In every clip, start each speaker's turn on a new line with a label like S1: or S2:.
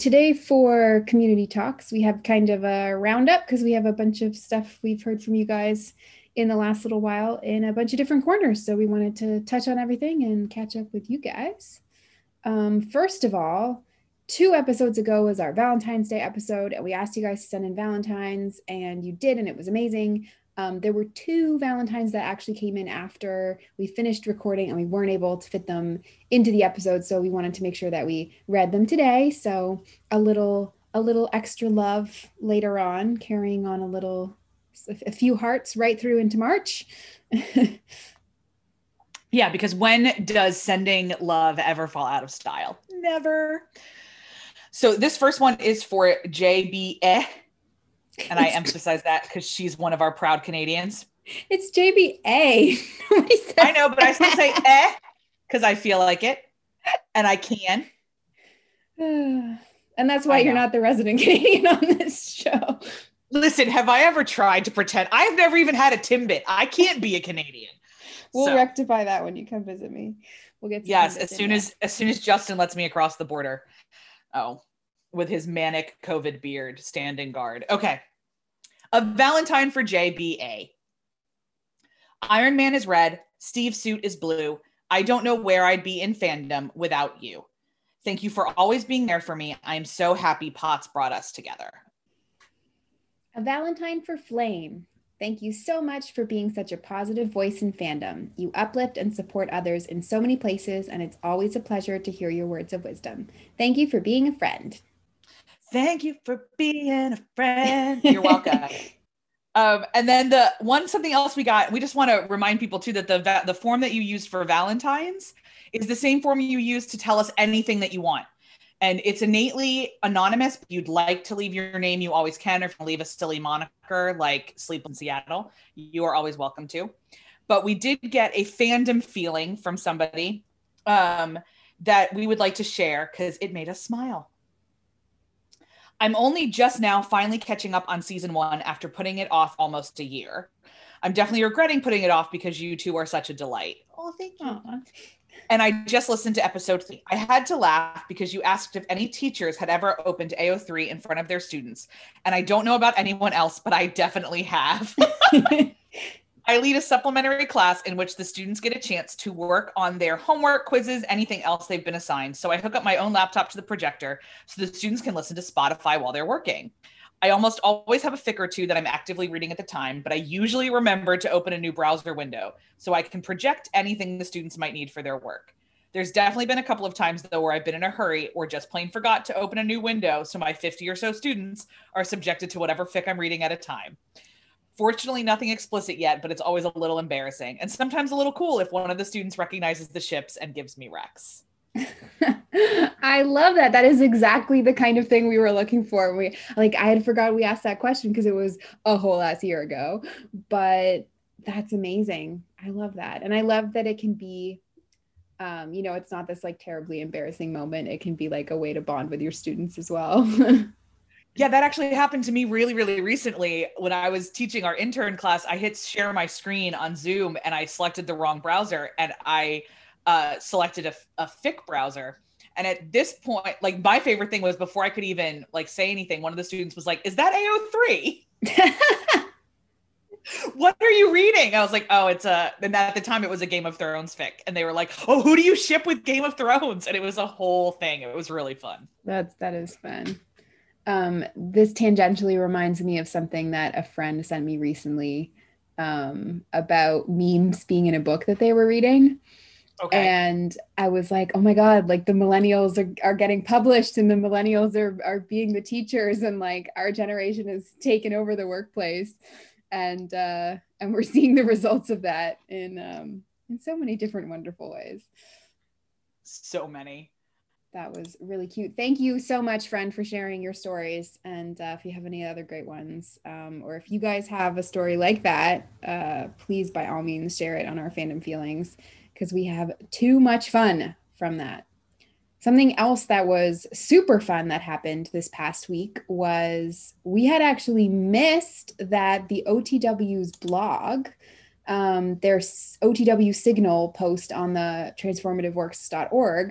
S1: today for Community Talks, we have kind of a roundup because we have a bunch of stuff we've heard from you guys in the last little while in a bunch of different corners. So we wanted to touch on everything and catch up with you guys. First of all, 2 episodes ago was our Valentine's Day episode, and we asked you guys to send in Valentines, and you did, and it was amazing. There were 2 Valentines that actually came in after we finished recording, and we weren't able to fit them into the episode, so we wanted to make sure that we read them today. So a little extra love later on, carrying on a few hearts right through into March.
S2: Yeah, because when does sending love ever fall out of style? Never. So this first one is for JBE. And I emphasize that because she's one of our proud Canadians.
S1: It's JBA.
S2: I know, but I still say because I feel like it. And I can.
S1: And that's why you're not the resident Canadian on this show.
S2: Listen, have I ever tried to pretend? I've never even had a Timbit. I can't be a Canadian.
S1: We'll rectify that when you come visit me. We'll get
S2: as soon as Justin lets me across the border. Oh, with his manic COVID beard standing guard. Okay. A Valentine for JBA. Iron Man is red. Steve's suit is blue. I don't know where I'd be in fandom without you. Thank you for always being there for me. I am so happy Potts brought us together.
S1: A Valentine for Flame. Thank you so much for being such a positive voice in fandom. You uplift and support others in so many places, and it's always a pleasure to hear your words of wisdom. Thank you for being a friend.
S2: Thank you for being a friend. You're welcome. And then something else we got, we just want to remind people too that the form that you used for Valentine's is the same form you use to tell us anything that you want. And it's innately anonymous. If you'd like to leave your name, you always can. Or if you leave a silly moniker like Sleep in Seattle, you are always welcome to. But we did get a fandom feeling from somebody that we would like to share because it made us smile. I'm only just now finally catching up on season 1 after putting it off almost a year. I'm definitely regretting putting it off because you two are such a delight. Oh, thank you. Aww. And I just listened to episode 3. I had to laugh because you asked if any teachers had ever opened AO3 in front of their students. And I don't know about anyone else, but I definitely have. I lead a supplementary class in which the students get a chance to work on their homework, quizzes, anything else they've been assigned. So I hook up my own laptop to the projector so the students can listen to Spotify while they're working. I almost always have a fic or 2 that I'm actively reading at the time, but I usually remember to open a new browser window so I can project anything the students might need for their work. There's definitely been a couple of times, though, where I've been in a hurry or just plain forgot to open a new window, so my 50 or so students are subjected to whatever fic I'm reading at a time. Fortunately, nothing explicit yet, but it's always a little embarrassing and sometimes a little cool if one of the students recognizes the ships and gives me Rex.
S1: I love that. That is exactly the kind of thing we were looking for. I had forgot we asked that question because it was a whole last year ago, but that's amazing. I love that. And I love that it can be, it's not this like terribly embarrassing moment. It can be like a way to bond with your students as well.
S2: Yeah, that actually happened to me really, really recently. When I was teaching our intern class, I hit share my screen on Zoom and I selected the wrong browser and I selected a fic browser. And at this point, like my favorite thing was before I could even like say anything, one of the students was like, "Is that AO3?" What are you reading? I was like, "Oh, and at the time it was a Game of Thrones fic." And they were like, "Oh, who do you ship with Game of Thrones?" And it was a whole thing. It was really fun.
S1: That is fun. This tangentially reminds me of something that a friend sent me recently about memes being in a book that they were reading. Okay. And I was like, oh my God, like the millennials are getting published and the millennials are being the teachers and like our generation has taken over the workplace. And we're seeing the results of that in so many different wonderful ways.
S2: So many.
S1: That was really cute. Thank you so much, friend, for sharing your stories. And if you have any other great ones, or if you guys have a story like that, please, by all means, share it on our Fandom Feelings, because we have too much fun from that. Something else that was super fun that happened this past week was we had actually missed that the OTW's blog, their OTW Signal post on the transformativeworks.org,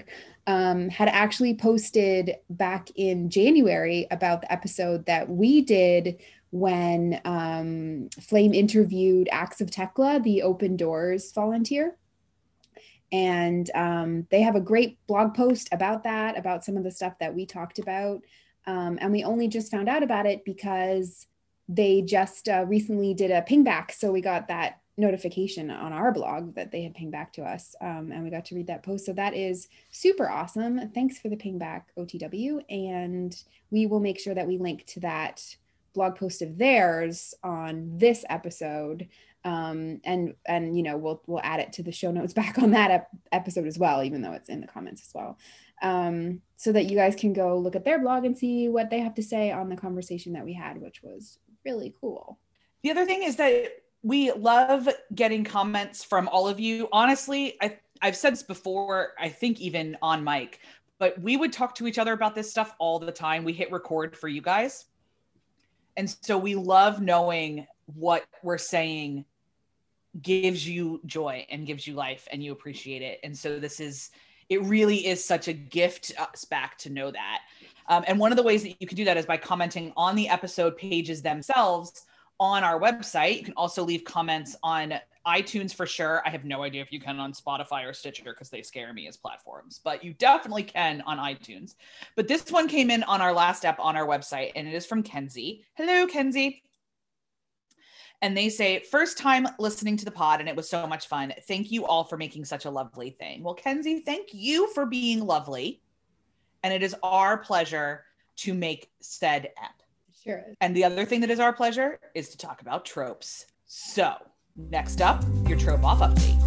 S1: had actually posted back in January about the episode that we did when Flame interviewed Acts of Tekla, the Open Doors volunteer. And they have a great blog post about that, about some of the stuff that we talked about. And we only just found out about it because they just recently did a ping back. So we got that notification on our blog that they had pinged back to us, and we got to read that post. So that is super awesome. Thanks for the ping back, OTW. And we will make sure that we link to that blog post of theirs on this episode. And you know, we'll add it to the show notes back on that episode as well, even though it's in the comments as well, so that you guys can go look at their blog and see what they have to say on the conversation that we had, which was really cool.
S2: The other thing is that we love getting comments from all of you. Honestly, I've said this before, I think even on mic, but we would talk to each other about this stuff all the time. We hit record for you guys. And so we love knowing what we're saying gives you joy and gives you life and you appreciate it. And so it really is such a gift back to know that. And one of the ways that you can do that is by commenting on the episode pages themselves on our website. You can also leave comments on iTunes for sure. I have no idea if you can on Spotify or Stitcher because they scare me as platforms, but you definitely can on iTunes. But this one came in on our last app on our website, and it is from Kenzie. Hello, Kenzie. And they say, first time listening to the pod, and it was so much fun. Thank you all for making such a lovely thing. Well, Kenzie, thank you for being lovely. And it is our pleasure to make said app.
S1: Sure is.
S2: And the other thing that is our pleasure is to talk about tropes. So next up, your trope off update.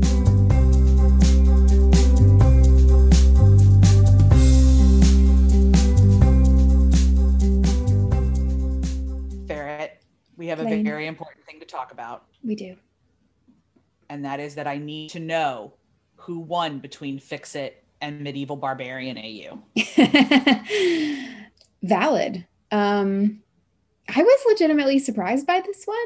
S2: Ferret, we have a very important thing to talk about.
S1: We do.
S2: And that is that I need to know who won between Fix-It and Medieval Barbarian AU.
S1: Valid. I was legitimately surprised by this one.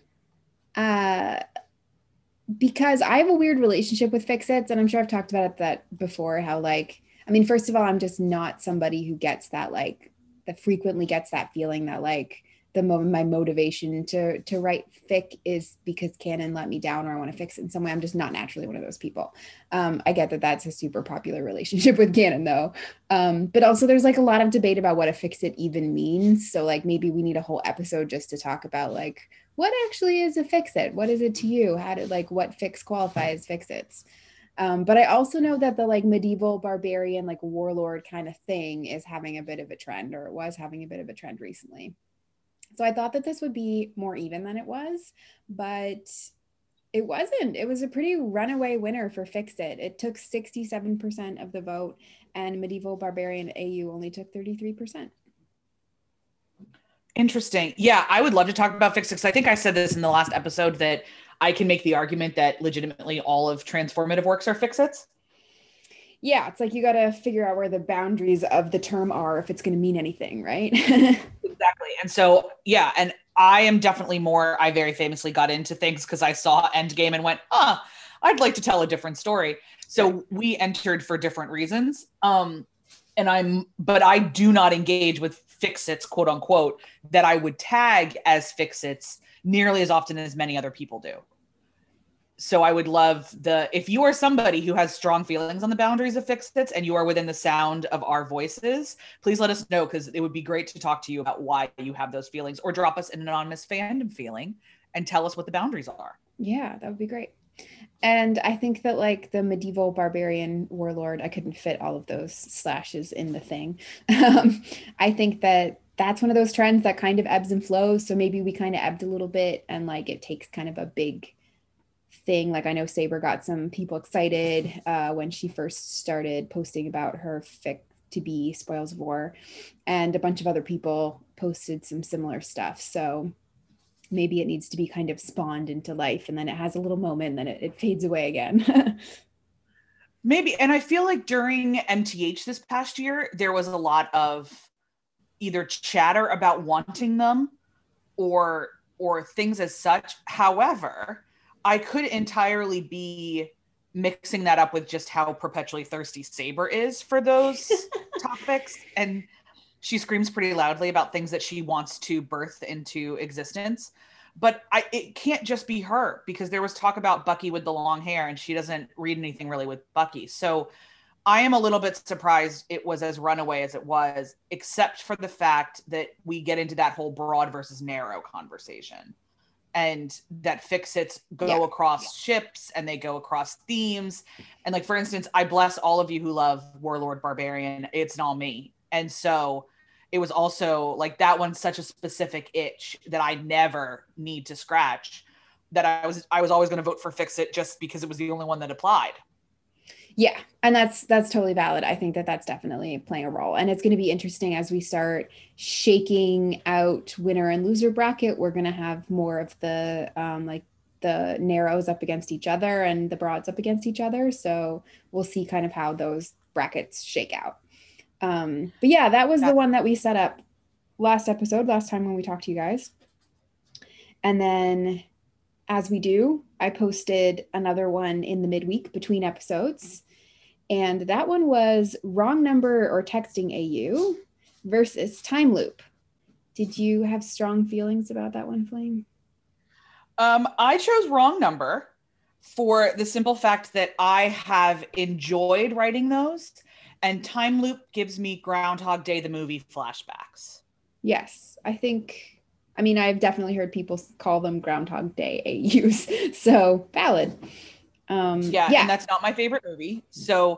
S1: Because I have a weird relationship with Fix-Its, and I'm sure I've talked about that before, how like, I mean, first of all, I'm just not somebody who gets that, like, that frequently gets that feeling that like my motivation to write fic is because Canon let me down or I want to fix it in some way. I'm just not naturally one of those people. I get that that's a super popular relationship with Canon though. But also there's like a lot of debate about what a fix-it even means. So like maybe we need a whole episode just to talk about like, what actually is a fix-it? What is it to you? What fix qualifies fix-its? But I also know that the like medieval barbarian, like warlord kind of thing is having a bit of a trend, or it was having a bit of a trend recently. So I thought that this would be more even than it was, but it wasn't. It was a pretty runaway winner for Fix-It. It took 67% of the vote, and Medieval Barbarian AU only took 33%.
S2: Interesting. Yeah, I would love to talk about Fix-It, because I think I said this in the last episode that I can make the argument that legitimately all of transformative works are Fix-Its.
S1: Yeah, it's like you got to figure out where the boundaries of the term are if it's going to mean anything, right?
S2: Exactly. And so, yeah, and I am definitely I very famously got into things because I saw Endgame and went, I'd like to tell a different story. So we entered for different reasons. But I do not engage with Fix-Its, quote unquote, that I would tag as Fix-Its nearly as often as many other people do. So I would love if you are somebody who has strong feelings on the boundaries of Fix-Its and you are within the sound of our voices, please let us know, because it would be great to talk to you about why you have those feelings, or drop us an anonymous fandom feeling and tell us what the boundaries are.
S1: Yeah, that would be great. And I think that like the medieval barbarian warlord, I couldn't fit all of those slashes in the thing. I think that that's one of those trends that kind of ebbs and flows. So maybe we kind of ebbed a little bit, and like it takes kind of a big thing. Like I know Saber got some people excited when she first started posting about her fic to be Spoils of War, and a bunch of other people posted some similar stuff. So maybe it needs to be kind of spawned into life, and then it has a little moment and then it fades away again.
S2: Maybe. And I feel like during MTH this past year, there was a lot of either chatter about wanting them or things as such. However, I could entirely be mixing that up with just how perpetually thirsty Saber is for those topics. And she screams pretty loudly about things that she wants to birth into existence. But it can't just be her, because there was talk about Bucky with the long hair, and she doesn't read anything really with Bucky. So I am a little bit surprised it was as runaway as it was, except for the fact that we get into that whole broad versus narrow conversation. And that Fix-Its go across ships, and they go across themes. And like, for instance, I bless all of you who love Warlord Barbarian. It's not me. And so it was also like, that one's such a specific itch that I never need to scratch, that I was always going to vote for Fix-It just because it was the only one that applied.
S1: Yeah. And that's totally valid. I think that that's definitely playing a role. And it's going to be interesting as we start shaking out winner and loser bracket. We're going to have more of the, like the narrows up against each other and the broads up against each other. So we'll see kind of how those brackets shake out. But yeah, that was the one that we set up last time when we talked to you guys. And then, as we do, I posted another one in the midweek between episodes. And that one was Wrong Number or Texting AU versus Time Loop. Did you have strong feelings about that one, Flame?
S2: I chose Wrong Number for the simple fact that I have enjoyed writing those, and Time Loop gives me Groundhog Day, the movie flashbacks.
S1: Yes, I've definitely heard people call them Groundhog Day AUs, so valid.
S2: Yeah, and that's not my favorite movie. So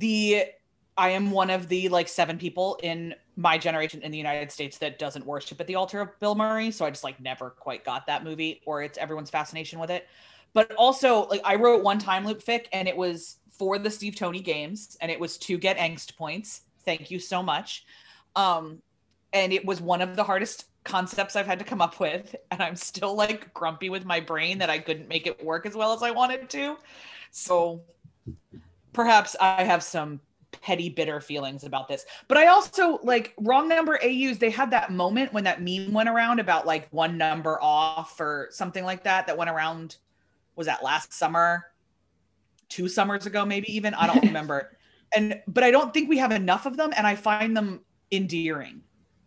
S2: I am one of the like 7 people in my generation in the United States that doesn't worship at the altar of Bill Murray. So I just like never quite got that movie, or it's everyone's fascination with it. But also, like, I wrote one Time Loop fic, and it was for the Steve Toney games, and it was to get angst points. Thank you so much. And it was one of the hardest concepts I've had to come up with, and I'm still like grumpy with my brain that I couldn't make it work as well as I wanted to. So perhaps I have some petty bitter feelings about this, but I also like Wrong Number AUs. They had that moment when that meme went around about like one number off or something like that went around. Was that last summer, 2 summers ago, maybe even? I don't remember. But I don't think we have enough of them, and I find them endearing.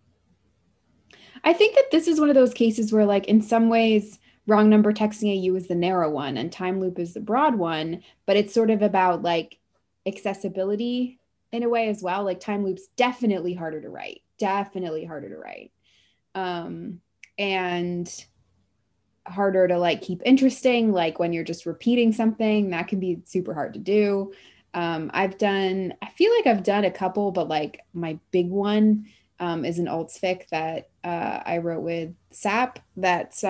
S1: I think that this is one of those cases where, like, in some ways, Wrong Number Texting AU is the narrow one and Time Loop is the broad one, but it's sort of about like accessibility in a way as well. Like, Time Loop's definitely harder to write, and harder to like keep interesting. Like when you're just repeating something, that can be super hard to do. I feel like I've done a couple, but like my big one is an alts fic that I wrote with Sap. That's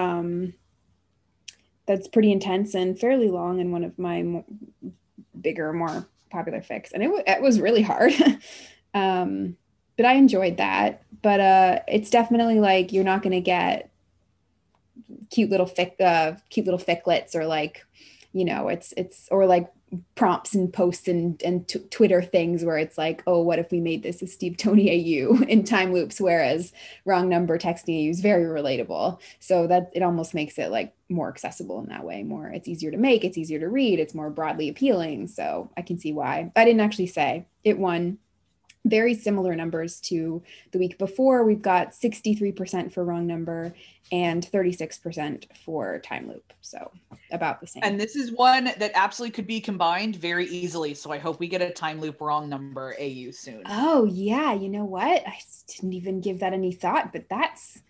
S1: pretty intense and fairly long, and one of my bigger, more popular fics. And it was really hard, but I enjoyed that. But it's definitely like you're not going to get cute little ficlets, or like, you know, it's or like prompts and posts and Twitter things where it's like, oh, what if we made this a Steve Toney AU in Time Loops, whereas Wrong Number Texting AU is very relatable. So that it almost makes it like more accessible in that way. It's easier to make, it's easier to read, it's more broadly appealing. So I can see why. I didn't actually say it won. Very similar numbers to the week before. We've got 63% for Wrong Number and 36% for Time Loop. So about the same.
S2: And this is one that absolutely could be combined very easily. So I hope we get a Time Loop Wrong Number AU soon.
S1: Oh yeah. You know what? I didn't even give that any thought, but that's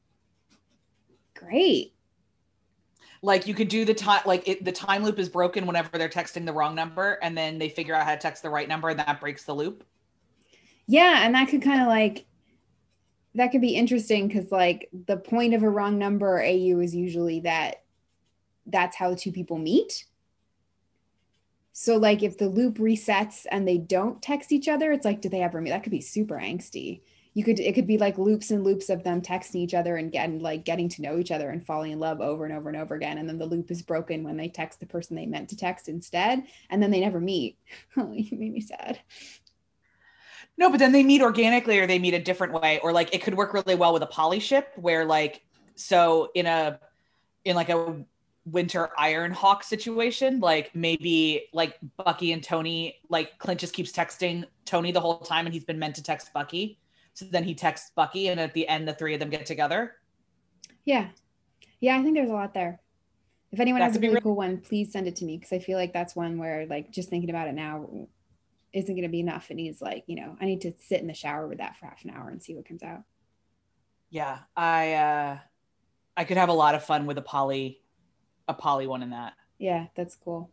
S1: great.
S2: Like you could do the time, like the time loop is broken whenever they're texting the wrong number, and then they figure out how to text the right number, and that breaks the loop.
S1: Yeah, and that could kind of like, that could be interesting because like the point of a Wrong Number AU is usually that's how 2 people meet. So like if the loop resets and they don't text each other, it's like, do they ever meet? That could be super angsty. It could be like loops and loops of them texting each other and getting to know each other and falling in love over and over and over again. And then the loop is broken when they text the person they meant to text instead. And then they never meet. Oh, you made me sad.
S2: No, but then they meet organically, or they meet a different way, or like it could work really well with a poly ship where like, so in like a Winter Ironhawk situation. Like maybe like Bucky and Tony, like Clint just keeps texting Tony the whole time and he's been meant to text Bucky. So then he texts Bucky and at the end, the three of them get together.
S1: Yeah. Yeah, I think there's a lot there. If anyone has a really cool one, please send it to me because I feel like that's one where like just thinking about it now isn't going to be enough. It needs like, you know, I need to sit in the shower with that for half an hour and see what comes out.
S2: Yeah, I could have a lot of fun with a poly one in that.
S1: Yeah, that's cool.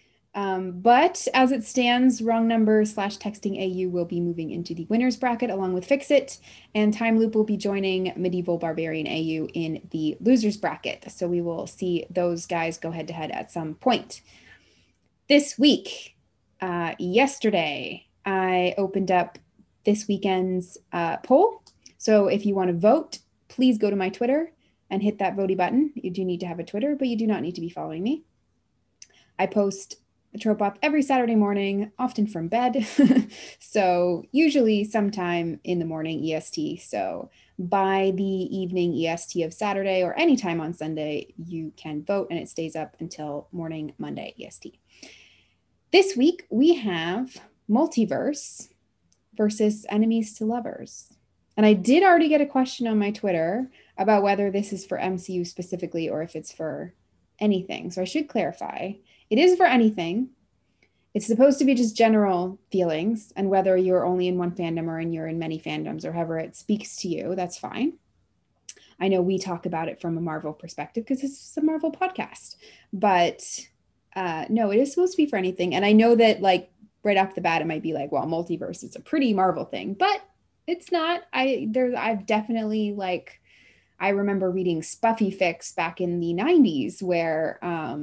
S1: But as it stands, Wrong Number / Texting AU will be moving into the winners bracket along with Fix It, and Time Loop will be joining Medieval Barbarian AU in the losers bracket. So we will see those guys go head to head at some point. This week, yesterday, I opened up this weekend's poll. So if you want to vote, please go to my Twitter and hit that votey button. You do need to have a Twitter, but you do not need to be following me. I post the Trope Off every Saturday morning, often from bed. So usually sometime in the morning EST. So by the evening EST of Saturday or anytime on Sunday, you can vote and it stays up until morning Monday EST. This week we have Multiverse versus Enemies to Lovers. And I did already get a question on my Twitter about whether this is for MCU specifically or if it's for anything. So I should clarify. It is for anything. It's supposed to be just general feelings, and whether you're only in one fandom or you're in many fandoms or however it speaks to you, that's fine. I know we talk about it from a Marvel perspective because it's a Marvel podcast, but no, it is supposed to be for anything. And I know that like right off the bat, it might be like, well, multiverse is a pretty Marvel thing, but it's not. I've definitely like, I remember reading Spuffy Fix back in the 90s where,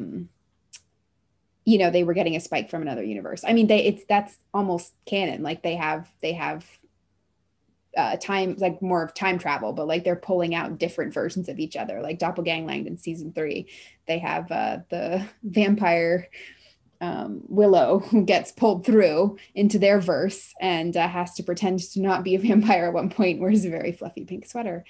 S1: you know, they were getting a spike from another universe. I mean, that's almost canon. Like they have time, like more of time travel, but like they're pulling out different versions of each other. Like Doppelgangland in season 3, they have the vampire Willow who gets pulled through into their verse and has to pretend to not be a vampire at one point, wears a very fluffy pink sweater.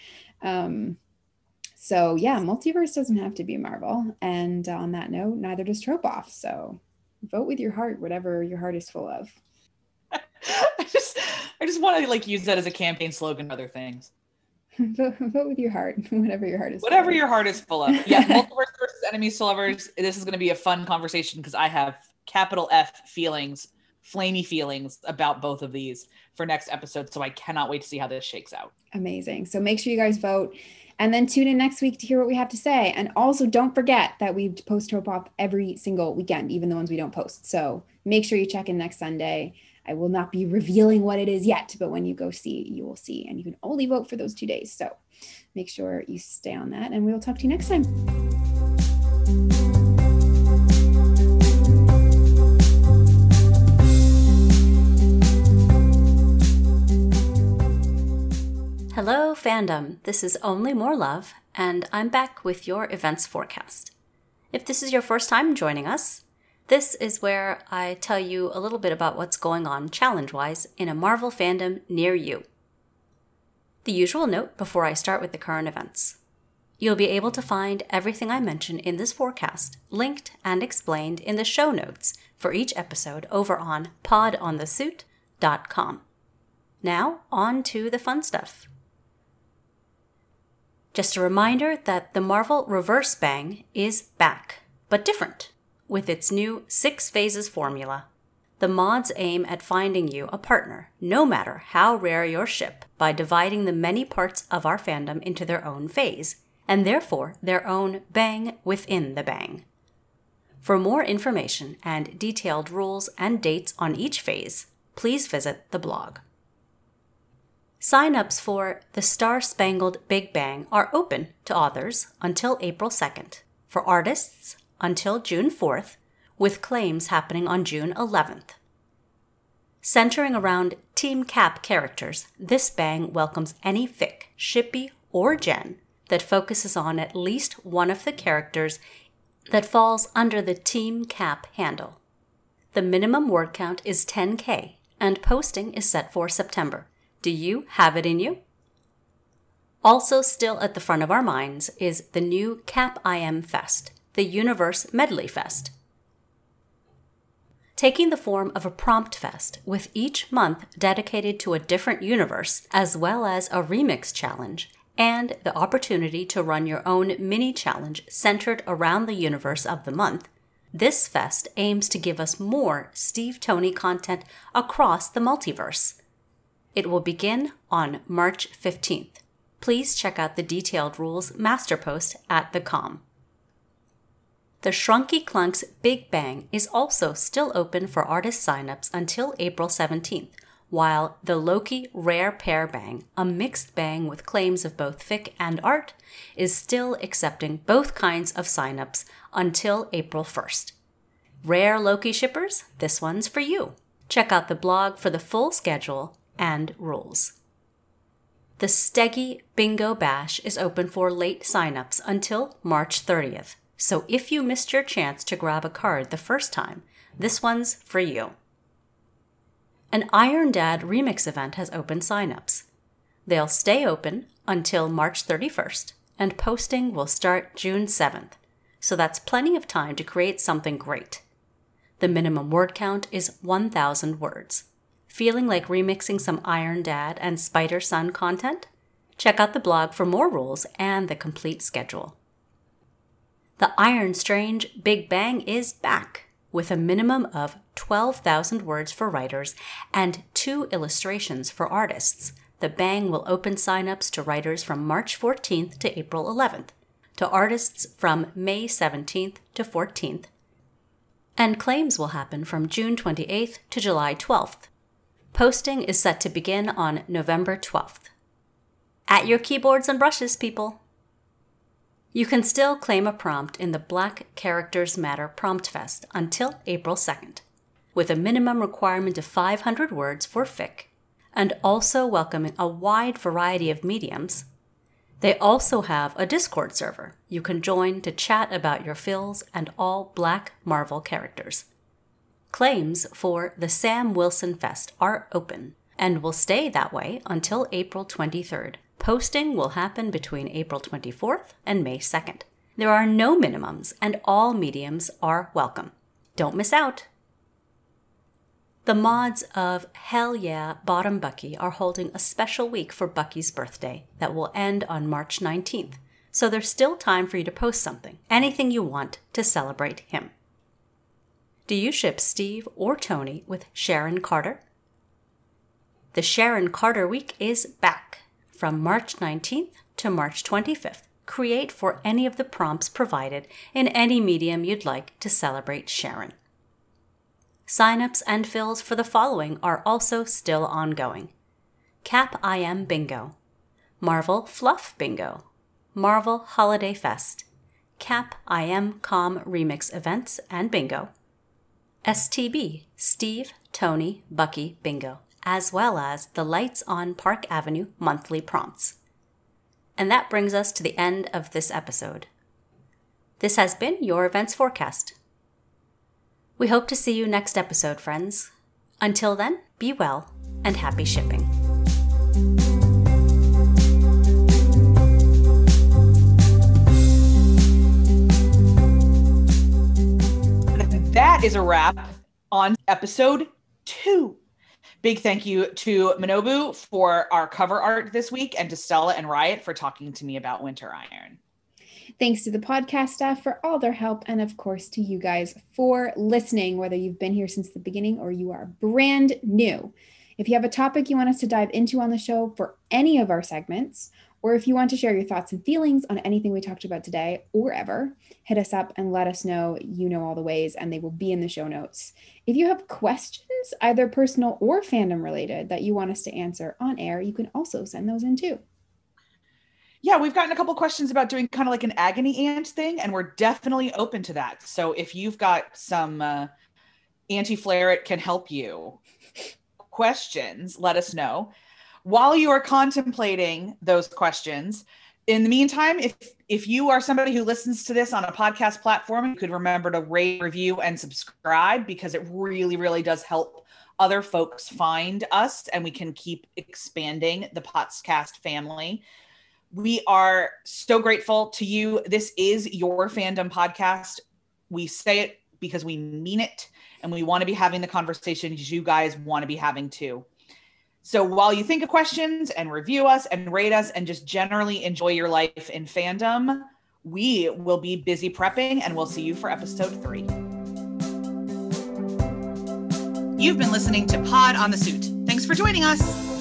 S1: So yeah, multiverse doesn't have to be Marvel. And on that note, neither does Trope Off. So vote with your heart, whatever your heart is full of.
S2: I just want to like use that as a campaign slogan for other things.
S1: Vote with your heart, whatever your heart is
S2: whatever
S1: full of.
S2: Your heart is full of. Yeah, Multiverse versus Enemies to Lovers. This is going to be a fun conversation because I have capital F feelings, flamey feelings about both of these for next episode. So I cannot wait to see how this shakes out.
S1: Amazing. So make sure you guys vote. And then tune in next week to hear what we have to say. And also don't forget that we post Trope Off every single weekend, even the ones we don't post. So make sure you check in next Sunday. I will not be revealing what it is yet, but when you go see, you will see. And you can only vote for those 2 days. So make sure you stay on that. And we will talk to you next time.
S3: Hello, fandom. This is Only More Love, and I'm back with your events forecast. If this is your first time joining us, this is where I tell you a little bit about what's going on challenge-wise in a Marvel fandom near you. The usual note before I start with the current events. You'll be able to find everything I mention in this forecast linked and explained in the show notes for each episode over on podonthesuit.com. Now, on to the fun stuff. Just a reminder that the Marvel Reverse Bang is back, but different, with its new 6 phases formula. The mods aim at finding you a partner, no matter how rare your ship, by dividing the many parts of our fandom into their own phase, and therefore their own bang within the bang. For more information and detailed rules and dates on each phase, please visit the blog. Sign-ups for The Star-Spangled Big Bang are open to authors until April 2nd, for artists until June 4th, with claims happening on June 11th. Centering around Team Cap characters, this bang welcomes any fic, shippy, or gen that focuses on at least one of the characters that falls under the Team Cap handle. The minimum word count is 10K, and posting is set for September. Do you have it in you? Also still at the front of our minds is the new Cap IM Fest, the Universe Medley Fest. Taking the form of a prompt fest, with each month dedicated to a different universe, as well as a remix challenge, and the opportunity to run your own mini challenge centered around the universe of the month, this fest aims to give us more Steve Tony content across the multiverse. It will begin on March 15th. Please check out the detailed rules master post at the com. The Shrunky Clunks Big Bang is also still open for artist signups until April 17th, while the Loki Rare Pair Bang, a mixed bang with claims of both fic and art, is still accepting both kinds of signups until April 1st. Rare Loki shippers, this one's for you. Check out the blog for the full schedule and rules. The Steggy Bingo Bash is open for late signups until March 30th. So if you missed your chance to grab a card the first time, this one's for you. An Iron Dad remix event has open signups. They'll stay open until March 31st, and posting will start June 7th. So that's plenty of time to create something great. The minimum word count is 1,000 words. Feeling like remixing some Iron Dad and Spider Son content? Check out the blog for more rules and the complete schedule. The Iron Strange Big Bang is back, with a minimum of 12,000 words for writers and 2 illustrations for artists. The Bang will open signups to writers from March 14th to April 11th, to artists from May 17th to 14th, and claims will happen from June 28th to July 12th. Posting is set to begin on November 12th. At your keyboards and brushes, people! You can still claim a prompt in the Black Characters Matter Prompt Fest until April 2nd, with a minimum requirement of 500 words for fic, and also welcoming a wide variety of mediums. They also have a Discord server you can join to chat about your fills and all Black Marvel characters. Claims for the Sam Wilson Fest are open and will stay that way until April 23rd. Posting will happen between April 24th and May 2nd. There are no minimums and all mediums are welcome. Don't miss out. The mods of Hell Yeah Bottom Bucky are holding a special week for Bucky's birthday that will end on March 19th. So there's still time for you to post something, anything you want to celebrate him. Do you ship Steve or Tony with Sharon Carter? The Sharon Carter Week is back. From March 19th to March 25th, create for any of the prompts provided in any medium you'd like to celebrate Sharon. Signups and fills for the following are also still ongoing: Cap IM Bingo, Marvel Fluff Bingo, Marvel Holiday Fest, Cap IM Com Remix Events and Bingo, STB Steve, Tony, Bucky Bingo, as well as the Lights on Park Avenue monthly prompts. And that brings us to the end of this episode. This has been your events forecast. We hope to see you next episode, friends. Until then, be well and happy shipping.
S2: That is a wrap on episode 2. Big thank you to Manobu for our cover art this week, and to Stella and Riot for talking to me about Winter Iron.
S1: Thanks to the podcast staff for all their help, and of course to you guys for listening, whether you've been here since the beginning or you are brand new. If you have a topic you want us to dive into on the show for any of our segments, or if you want to share your thoughts and feelings on anything we talked about today or ever, hit us up and let us know. You know all the ways, and they will be in the show notes. If you have questions, either personal or fandom related, that you want us to answer on air, you can also send those in too.
S2: Yeah, we've gotten a couple questions about doing kind of like an agony aunt thing, and we're definitely open to that. So if you've got some anti-flare it can help you questions, let us know. While you are contemplating those questions, in the meantime, if you are somebody who listens to this on a podcast platform, you could remember to rate, review, and subscribe, because it really, really does help other folks find us, and we can keep expanding the Potscast family. We are so grateful to you. This is your fandom podcast. We say it because we mean it, and we want to be having the conversations you guys want to be having too. So while you think of questions and review us and rate us and just generally enjoy your life in fandom, we will be busy prepping, and we'll see you for episode 3. You've been listening to Pod on the Suit. Thanks for joining us.